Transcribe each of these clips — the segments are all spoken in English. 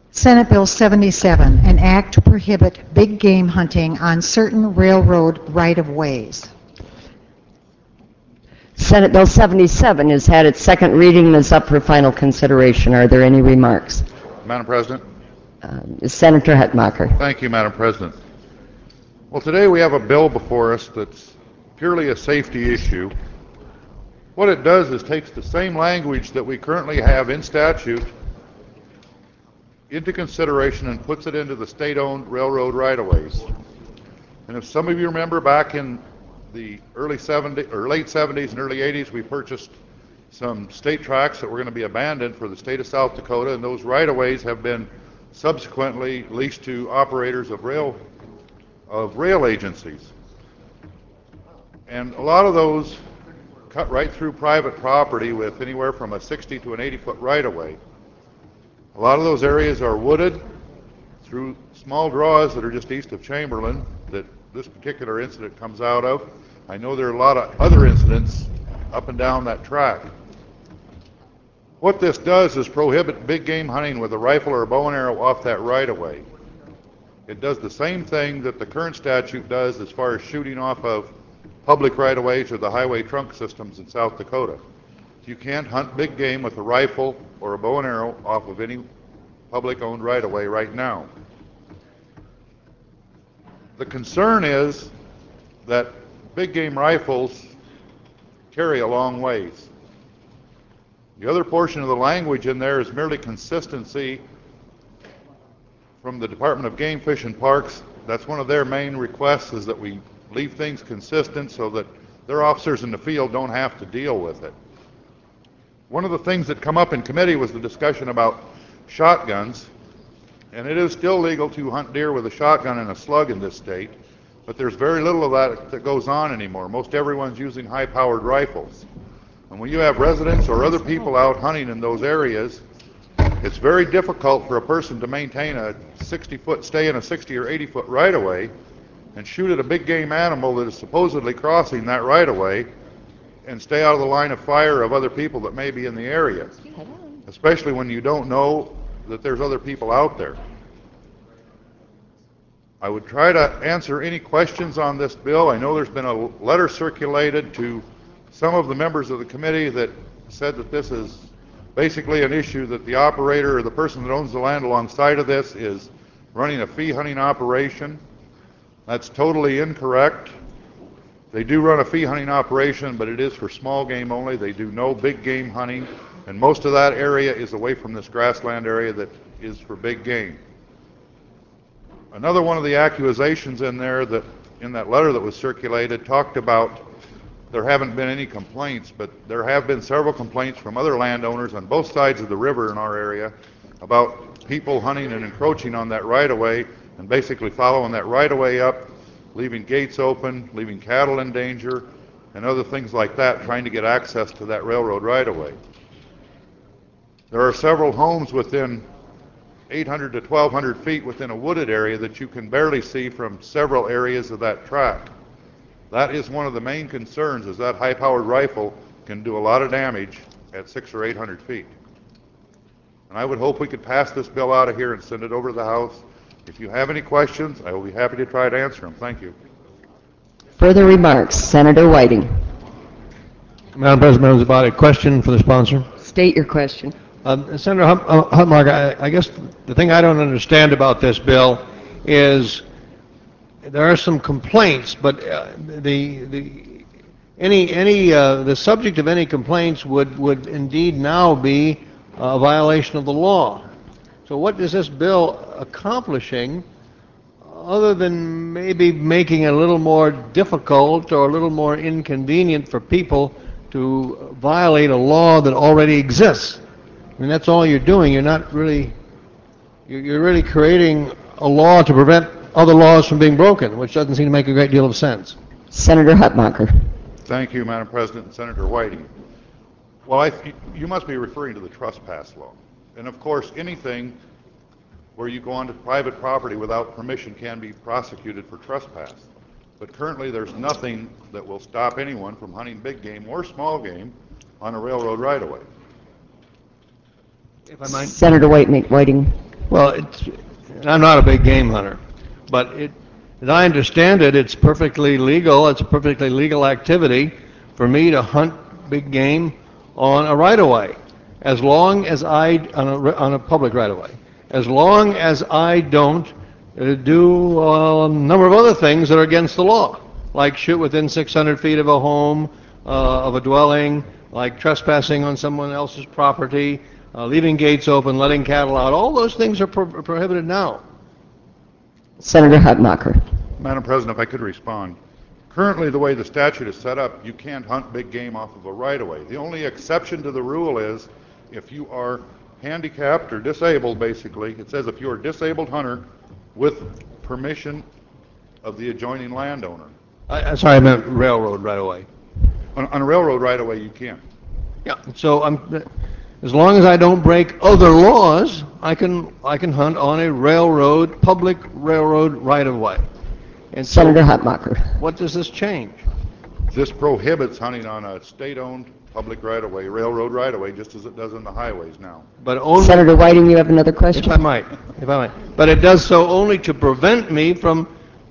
Senate Bill 77, an act to prohibit big game hunting on certain railroad right-of-ways. Senate Bill 77 has had its second reading and is up for final consideration. Are there any remarks? Madam President. Senator Hutmacher. Thank you, Madam President. Well, today we have a bill before us that's purely a safety issue. What it does is takes the same language that we currently have in statute into consideration and puts it into the state-owned railroad right-of-ways. And if some of you remember back in the early 70s or late 70s and early 80s, we purchased some state tracts that were going to be abandoned for the state of South Dakota, and those right-of-ways have been subsequently leased to operators of rail agencies. And a lot of those cut right through private property with anywhere from a 60 to an 80-foot right-of-way. A lot of those areas are wooded through small draws that are just east of Chamberlain that this particular incident comes out of. I know there are a lot of other incidents up and down that track. What this does is prohibit big game hunting with a rifle or a bow and arrow off that right-of-way. It does the same thing that the current statute does as far as shooting off of public right-of-ways or the highway trunk systems in South Dakota. You can't hunt big game with a rifle or a bow and arrow off of any public-owned right-of-way right now. The concern is that big game rifles carry a long ways. The other portion of the language in there is merely consistency from the Department of Game, Fish, and Parks. That's one of their main requests, is that we leave things consistent so that their officers in the field don't have to deal with it. One of the things that come up in committee was the discussion about shotguns, and it is still legal to hunt deer with a shotgun and a slug in this state, but there's very little of that goes on anymore. Most everyone's using high-powered rifles. And when you have residents or other people out hunting in those areas, it's very difficult for a person to maintain a 60-foot, stay in a 60 or 80-foot right-of-way and shoot at a big game animal that is supposedly crossing that right-of-way and stay out of the line of fire of other people that may be in the area, especially when you don't know that there's other people out there. I would try to answer any questions on this bill. I know there's been a letter circulated to some of the members of the committee that said that this is basically an issue that the operator or the person that owns the land alongside of this is running a fee hunting operation. That's totally incorrect. They do run a fee hunting operation, but it is for small game only. They do no big game hunting, and most of that area is away from this grassland area that is for big game. Another one of the accusations in there, that in that letter that was circulated, talked about there haven't been any complaints, but there have been several complaints from other landowners on both sides of the river in our area about people hunting and encroaching on that right-of-way and basically following that right-of-way up, leaving gates open, leaving cattle in danger, and other things like that, trying to get access to that railroad right-of-way. There are several homes within 800 to 1,200 feet within a wooded area that you can barely see from several areas of that track. That is one of the main concerns, is that high-powered rifle can do a lot of damage at 600 or 800 feet. And I would hope we could pass this bill out of here and send it over to the House. If you have any questions, I will be happy to try to answer them. Thank you. Further remarks? Senator Whiting. Madam President, members of the body, question for the sponsor. State your question. Senator Hutmacher, I guess the thing I don't understand about this bill is there are some complaints, but the subject of any complaints would indeed now be a violation of the law. So what is this bill accomplishing, other than maybe making it a little more difficult or a little more inconvenient for people to violate a law that already exists? I mean, that's all you're doing. You're not really, you're really creating a law to prevent other laws from being broken, which doesn't seem to make a great deal of sense. Senator Hutmacher. Thank you, Madam President and Senator Whiting. Well, you must be referring to the trespass law. And of course, anything where you go onto private property without permission can be prosecuted for trespass. But currently there's nothing that will stop anyone from hunting big game or small game on a railroad right-of-way. If I might. Senator Whiting. Well, I'm not a big game hunter, but as I understand it, it's perfectly legal. It's a perfectly legal activity for me to hunt big game on a right-of-way, as long as on a public right-of-way, as long as I don't do a number of other things that are against the law, like shoot within 600 feet of a home, of a dwelling, like trespassing on someone else's property, leaving gates open, letting cattle out. All those things are prohibited now. Senator Hutmacher. Madam President, if I could respond. Currently, the way the statute is set up, you can't hunt big game off of a right-of-way. The only exception to the rule is if you are handicapped or disabled, basically. It says if you're a disabled hunter with permission of the adjoining landowner. Sorry, I meant railroad right-of-way. On a railroad right-of-way, you can. Yeah, so as long as I don't break other laws, I can hunt on a public railroad right-of-way. And so, Senator Hutmacher. what does this change? This prohibits hunting on a state-owned public right-of-way, railroad right-of-way, just as it does in the highways now. But only, Senator Whiting, you have another question? if I might. But it does so only to prevent me from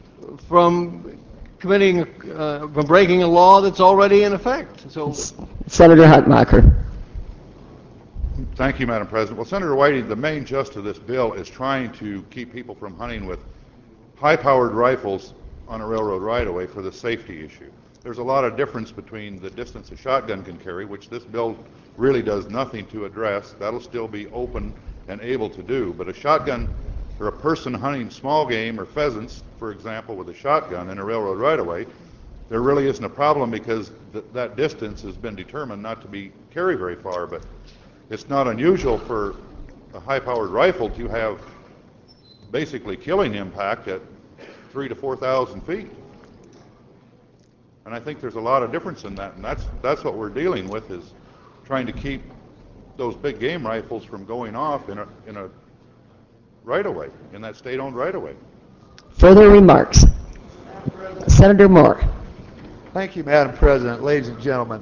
committing, from breaking a law that's already in effect. So, Senator Hutmacher. Thank you, Madam President. Well, Senator Whiting, the main gist of this bill is trying to keep people from hunting with high-powered rifles on a railroad right-of-way for the safety issue. There's a lot of difference between the distance a shotgun can carry, which this bill really does nothing to address. That'll still be open and able to do. But a shotgun, or a person hunting small game or pheasants, for example, with a shotgun in a railroad right-of-way, there really isn't a problem because that distance has been determined not to be carry very far. But it's not unusual for a high-powered rifle to have basically killing impact at 3,000 to 4,000 feet. And I think there's a lot of difference in that, and that's what we're dealing with, is trying to keep those big game rifles from going off in a right-of-way, in that state-owned right-of-way. Further remarks? Senator Moore. Thank you, Madam President. Ladies and gentlemen.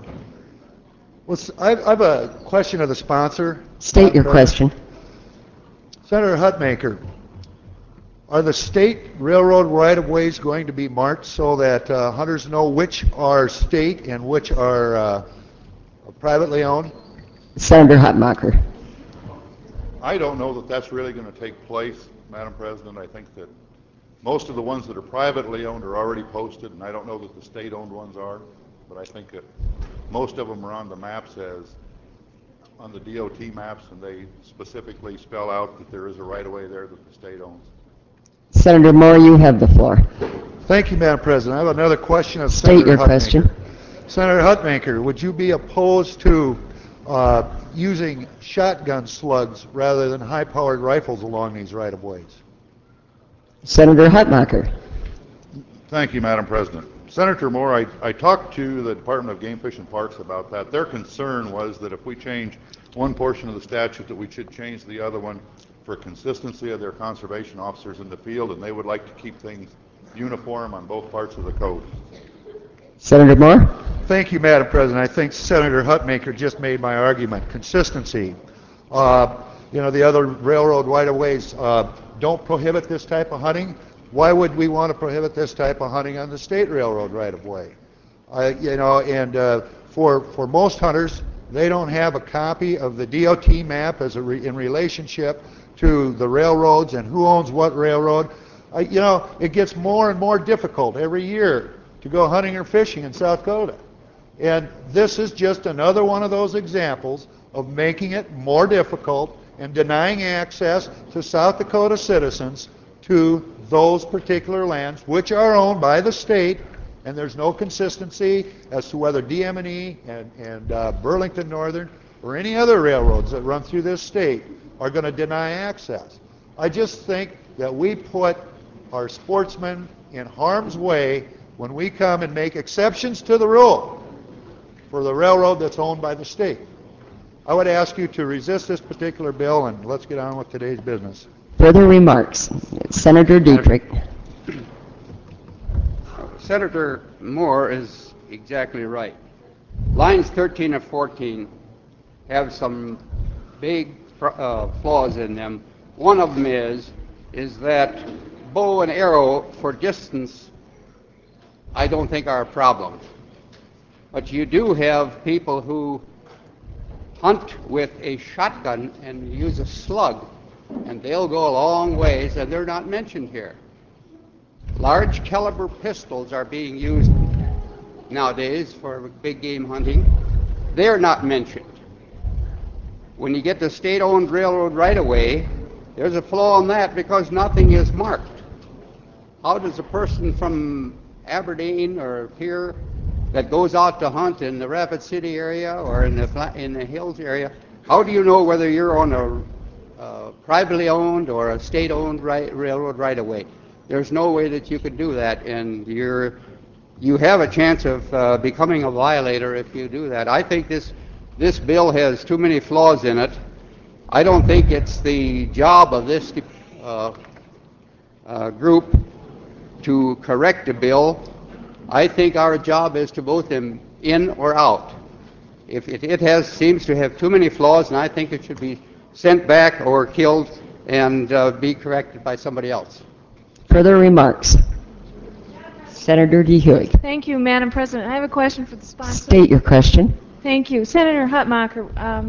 I have a question of the sponsor. State your question. Senator Hutmacher, are the state railroad right-of-ways going to be marked so that hunters know which are state and which are privately owned? Senator Hutmacher. I don't know that that's really going to take place, Madam President. I think that most of the ones that are privately owned are already posted, and I don't know that the state-owned ones are, but I think that most of them are on the maps on the DOT maps, and they specifically spell out that there is a right-of-way there that the state owns. Senator Moore, you have the floor. Thank you, Madam President. I have another question of State Senator your Hutmacher. question. Senator Hutmacher, would you be opposed to using shotgun slugs rather than high-powered rifles along these right-of-ways? Senator Hutmacher. Thank you, Madam President. Senator Moore, I talked to the Department of Game, Fish, and Parks about that. Their concern was that if we change one portion of the statute, that we should change the other one for consistency of their conservation officers in the field, and they would like to keep things uniform on both parts of the code. Senator Moore. Thank you, Madam President. I think Senator Hutmacher just made my argument. Consistency. The other railroad right-of-ways don't prohibit this type of hunting. Why would we want to prohibit this type of hunting on the state railroad right-of-way? For most hunters, they don't have a copy of the DOT map in relationship to the railroads and who owns what railroad. It gets more and more difficult every year to go hunting or fishing in South Dakota. And this is just another one of those examples of making it more difficult and denying access to South Dakota citizens to those particular lands, which are owned by the state, and there's no consistency as to whether DM&E and Burlington Northern or any other railroads that run through this state are going to deny access. I just think that we put our sportsmen in harm's way when we come and make exceptions to the rule for the railroad that's owned by the state. I would ask you to resist this particular bill, and let's get on with today's business. Further remarks? Senator Dietrich. Senator Moore is exactly right. Lines 13 and 14 have some big flaws in them One of them is that bow and arrow for distance, I don't think are a problem. But you do have people who hunt with a shotgun and use a slug, and they'll go a long ways, and they're not mentioned here. Large caliber pistols are being used nowadays for big game hunting. They're not mentioned. When you get to state-owned railroad right-of-way, there's a flaw in that because nothing is marked. How does a person from Aberdeen or here that goes out to hunt in the Rapid City area or in the Hills area, how do you know whether you're on a privately owned or a state-owned railroad right-of-way? There's no way that you could do that, and you have a chance of becoming a violator if you do that. I think this bill has too many flaws in it. I don't think it's the job of this group to correct a bill. I think our job is to vote them in or out. If it seems to have too many flaws, and I think it should be sent back or killed and be corrected by somebody else. Further remarks? Senator DeHuig. Thank you, Madam President. I have a question for the sponsor. State your question. Thank you. Senator Hutmacher,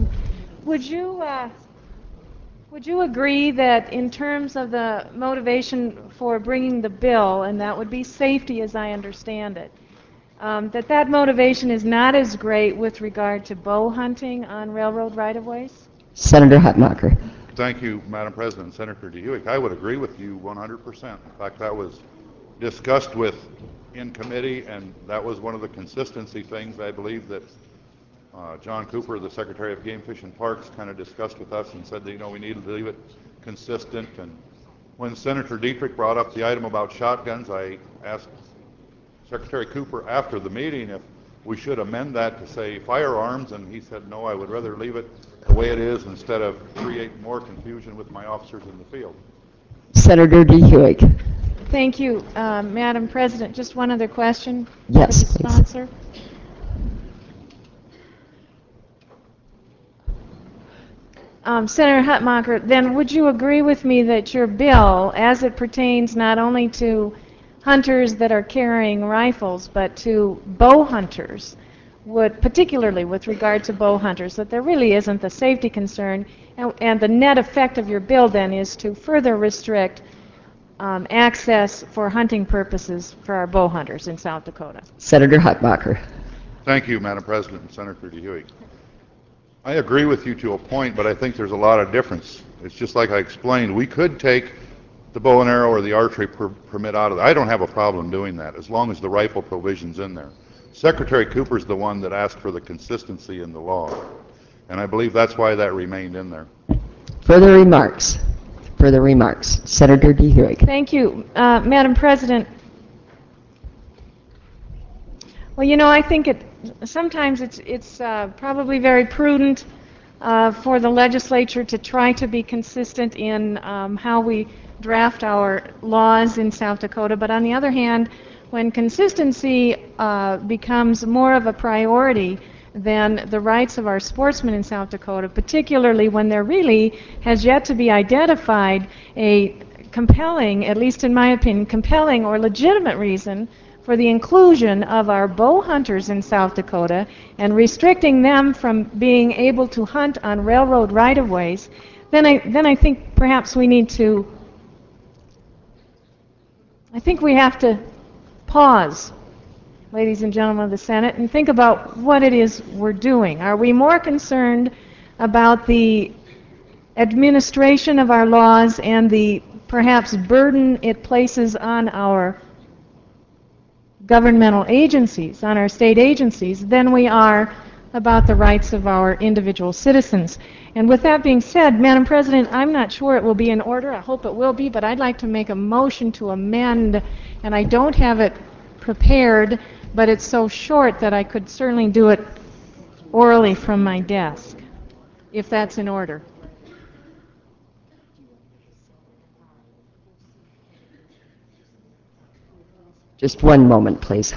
would you agree that in terms of the motivation for bringing the bill, and that would be safety as I understand it, that motivation is not as great with regard to bow hunting on railroad right-of-ways? Senator Hutmacher. Thank you, Madam President. Senator DeHuig, I would agree with you 100%. In fact, that was discussed in committee, and that was one of the consistency things I believe that John Cooper, the Secretary of Game Fish and Parks, kind of discussed with us and said that, we needed to leave it consistent. And when Senator Dietrich brought up the item about shotguns, I asked Secretary Cooper after the meeting if we should amend that to say firearms, and he said, no, I would rather leave it the way it is instead of create more confusion with my officers in the field. Senator DeHuig. Thank you, Madam President. Just one other question Yes, for the please. sponsor. Senator Hutmacher, then would you agree with me that your bill, as it pertains not only to hunters that are carrying rifles, but to bow hunters, would, particularly with regard to bow hunters, that there really isn't the safety concern, and the net effect of your bill then is to further restrict access for hunting purposes for our bow hunters in South Dakota? Senator Hutmacher. Thank you, Madam President and Senator DeHuig. I agree with you to a point, but I think there's a lot of difference. It's just like I explained. We could take the bow and arrow or the archery permit out of it. I don't have a problem doing that as long as the rifle provision's in there. Secretary Cooper's the one that asked for the consistency in the law, and I believe that's why that remained in there. Further remarks? Further remarks? Senator DeHuig. Thank you, Madam President. Well, I think sometimes it's probably very prudent for the legislature to try to be consistent in how we draft our laws in South Dakota. But on the other hand, when consistency becomes more of a priority than the rights of our sportsmen in South Dakota, particularly when there really has yet to be identified a compelling, at least in my opinion, compelling or legitimate reason for the inclusion of our bow hunters in South Dakota and restricting them from being able to hunt on railroad right-of-ways, then I think perhaps we need to, I think we have to pause, ladies and gentlemen of the Senate, and think about what it is we're doing. Are we more concerned about the administration of our laws and the perhaps burden it places on our governmental agencies, on our state agencies, than we are about the rights of our individual citizens? And with that being said, Madam President, I'm not sure it will be in order. I hope it will be, but I'd like to make a motion to amend, and I don't have it prepared, but it's so short that I could certainly do it orally from my desk, if that's in order. Just one moment, please.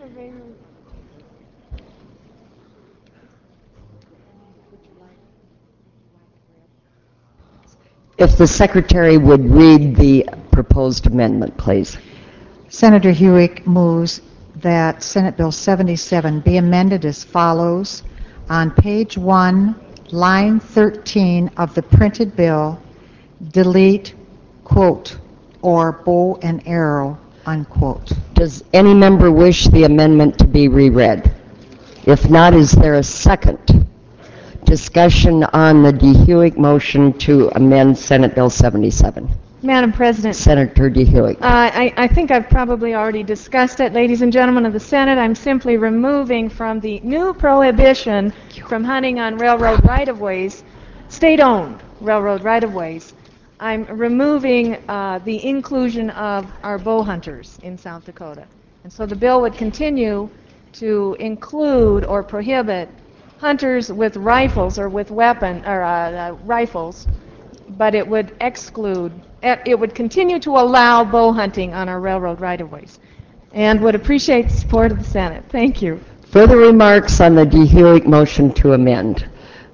If the secretary would read the proposed amendment, please. Senator Hewitt moves that Senate Bill 77 be amended as follows. On page 1, line 13 of the printed bill, delete, quote, or bow and arrow, unquote. Does any member wish the amendment to be reread? If not, is there a second? Discussion on the DeHuick motion to amend Senate Bill 77. Madam President, Senator DeHuick. I think I've probably already discussed it. Ladies and gentlemen of the Senate, I'm simply removing from the new prohibition from hunting on railroad right-of-ways, state-owned railroad right-of-ways, I'm removing the inclusion of our bow hunters in South Dakota. And so the bill would continue to include or prohibit hunters with rifles or with rifles, but it would exclude, it would continue to allow bow hunting on our railroad right-of-ways, and would appreciate the support of the Senate. Thank you. Further remarks on the DeHuick motion to amend?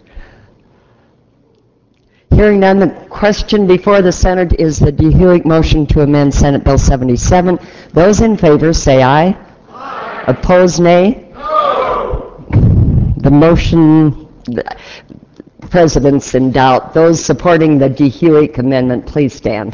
Hearing none, the question before the Senate is the DeHuick motion to amend Senate Bill 77. Those in favor say aye. Aye. Opposed, nay. No. The motion, the President's in doubt. Those supporting the DeHuick amendment, please stand.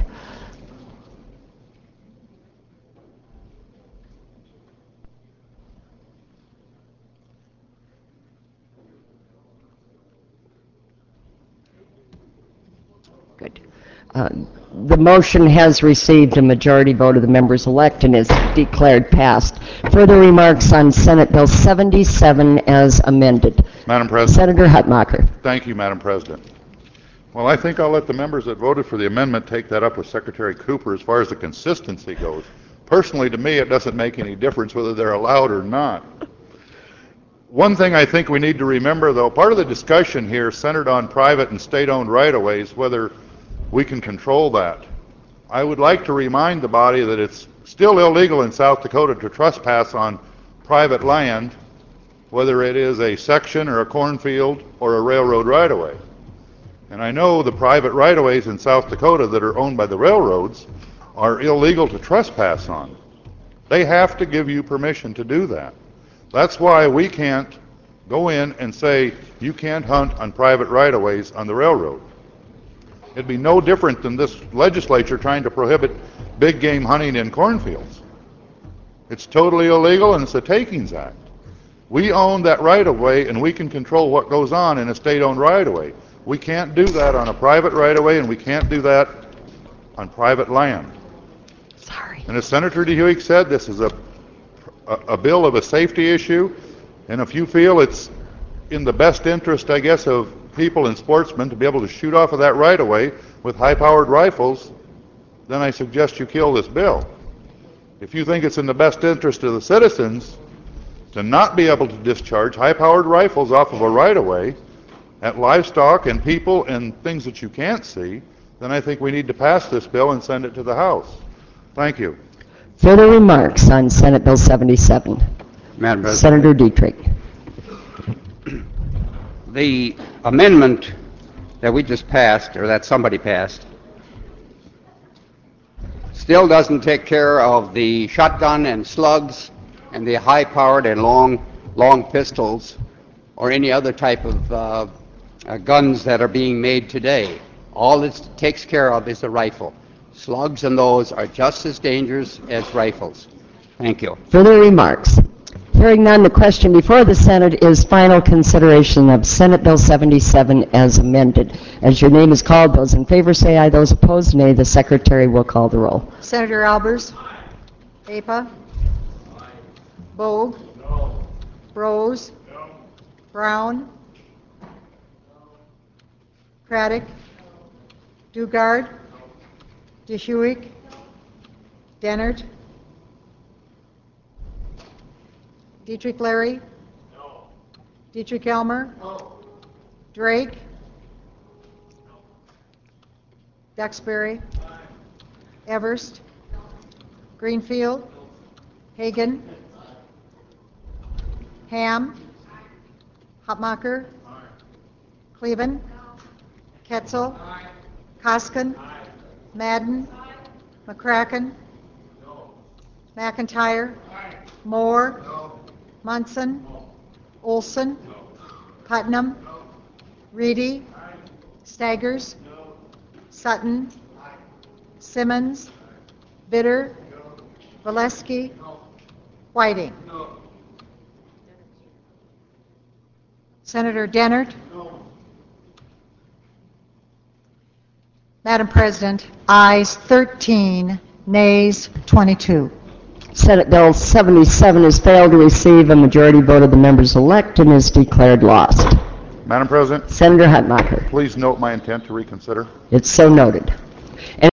Good. The motion has received a majority vote of the members elect and is declared passed. Further remarks on Senate Bill 77 as amended. Madam President. Senator Hutmacher. Thank you, Madam President. Well, I think I'll let the members that voted for the amendment take that up with Secretary Cooper as far as the consistency goes. Personally, to me, it doesn't make any difference whether they're allowed or not. One thing I think we need to remember, though, part of the discussion here centered on private and state-owned right-of-ways, whether we can control that. I would like to remind the body that it's still illegal in South Dakota to trespass on private land, whether it is a section or a cornfield or a railroad right-of-way. And I know the private right-of-ways in South Dakota that are owned by the railroads are illegal to trespass on. They have to give you permission to do that. That's why we can't go in and say you can't hunt on private right-of-ways on the railroad. It'd be no different than this legislature trying to prohibit big game hunting in cornfields. It's totally illegal, and it's a takings act. We own that right-of-way, and we can control what goes on in a state-owned right-of-way. We can't do that on a private right-of-way, and we can't do that on private land. Sorry. And as Senator DeHuick said, this is a bill of a safety issue, and if you feel it's in the best interest, I guess, of people and sportsmen to be able to shoot off of that right-of-way with high-powered rifles, then I suggest you kill this bill. If you think it's in the best interest of the citizens to not be able to discharge high-powered rifles off of a right-of-way at livestock and people and things that you can't see, then I think we need to pass this bill and send it to the House. Thank you. Further remarks on Senate Bill 77. Madam President. Senator Dietrich. The amendment that we just passed, or that somebody passed, still doesn't take care of the shotgun and slugs and the high-powered and long pistols or any other type of guns that are being made today. All it takes care of is the rifle. Slugs and those are just as dangerous as rifles. Thank you. Further remarks? Hearing none, the question before the Senate is final consideration of Senate Bill 77 as amended. As your name is called, those in favor say aye, those opposed nay. The Secretary will call the roll. Senator Albers? Apa? Bogue? No. Rose? No. Brown? Craddock? Dugard? DeHuick? Dennert? Dietrich Larry? No. Dietrich Elmer? No. Drake? Duxbury? Everst? Greenfield? Hagan? Ham. Hupmacher. Cleven. Ketzel. Koskin. Madden. McCracken. McIntyre. Moore. Munson. Olson. Putnam. Reedy. Staggers. Sutton. Simmons. Bitter. Valesky. Whiting. Senator Dennert. Madam President, ayes 13, nays 22. Senate Bill 77 has failed to receive a majority vote of the members elect and is declared lost. Madam President, Senator Hutmacher. please note my intent to reconsider. It's so noted.